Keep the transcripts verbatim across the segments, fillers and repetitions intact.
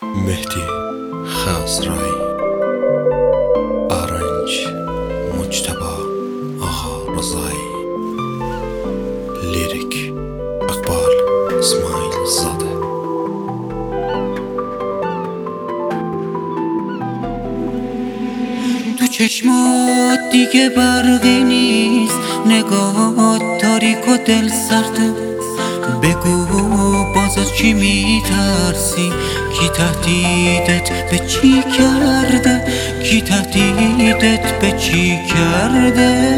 مهدی خزرایی، آرنج مجتبی آقا رضایی، لیریک اقبال اسماعیل زاده. تو چشمات دیگه برقی نیست، نگاهات تاریک و دل سرده. بگو باز از چی میترسی؟ کی تهدیدت به چی کرده؟ کی تهدیدت به چی کرده؟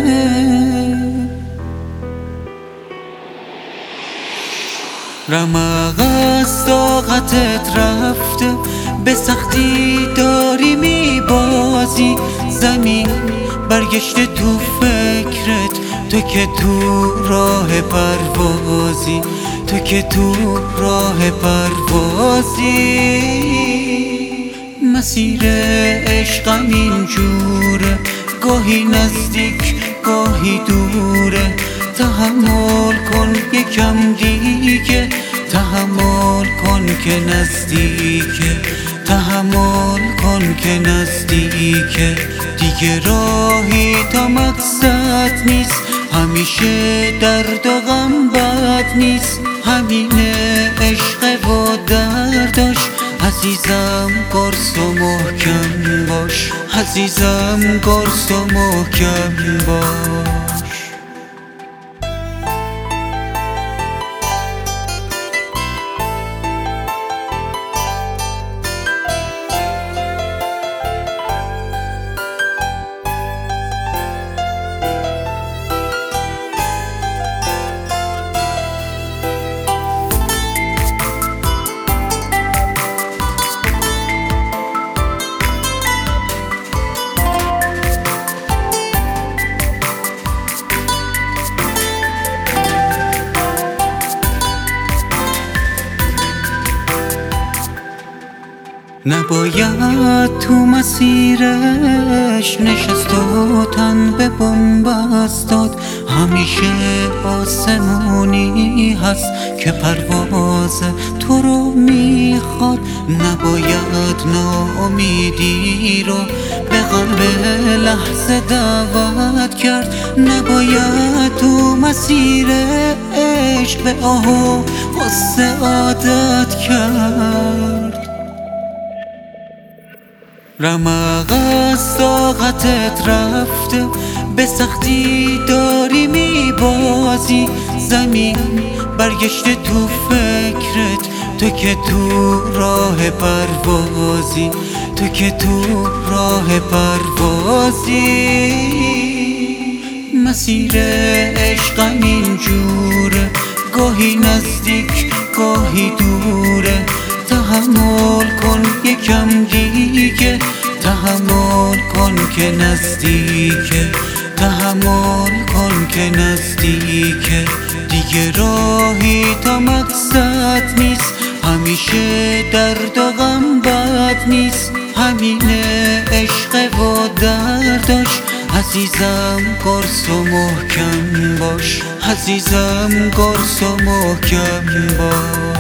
رمق از طاقتت رفته، به سختی داری میبازی. زمین برگشته تو فکرت، تو که تو راه پروازی، تو که تو راه پروازی. مسیر عشقم اینجوره، گاهی نزدیک گاهی دوره. تحمل کن یکم دیگه، تحمل کن که نزدیکه، تحمل کن که نزدیکه. دیگه راهی تا مقصد نیست، همیشه درد و غم بد نیست. همینه عشق و درداش، عزیزم قرص و محکم باش، عزیزم قرص و محکم باش. نباید تو مسیرش نشست و تن به بنبست داد. همیشه آسمونی هست که پرواز تو رو میخواد. نباید ناامیدی رو به قلب لحظه دعوت کرد. نباید تو مسیر عشق به آه و غصه عادت کرد. رمق از طاقتت رفته، به سختی داری میبازی. زمین برگشته تو فکرت، تو که تو راه پروازی، تو که تو راه پروازی. مسیر عشقم اینجوره، گاهی نزدیک گاهی دوره. تحمل کن یکم دیگه، تحمل کن که نزدیکه، تحمل کن که نزدیکه. دیگه راهی تا مقصد نیست، همیشه درد و غم بد نیست. همینه عشق و درداش، عزیزم قرص و محکم باش، عزیزم قرص و محکم باش.